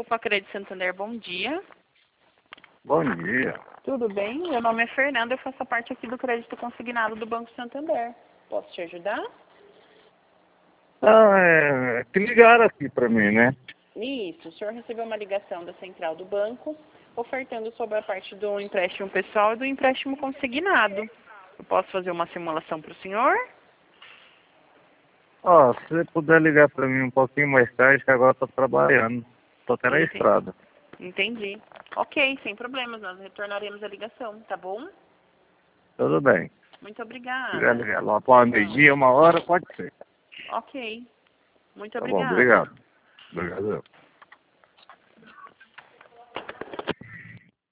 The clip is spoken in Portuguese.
Grupo Crédito Santander, bom dia. Bom dia. Tudo bem? Meu nome é Fernanda, eu faço parte aqui do crédito consignado do Banco Santander. Posso te ajudar? Que ligaram aqui para mim, né? Isso, o senhor recebeu uma ligação da central do banco ofertando sobre a parte do empréstimo pessoal e do empréstimo consignado. Eu posso fazer uma simulação para o senhor? Se você puder ligar para mim um pouquinho mais tarde, que agora eu tô trabalhando. Tô até na Entendi. estrada. Entendi. Ok, sem problemas, nós retornaremos a ligação, tá bom? Tudo bem. Muito Se quiser obrigada. ligar lá para meio-dia, 1 hora, pode ser. Ok, muito Tá bom, obrigada. obrigado. Obrigado.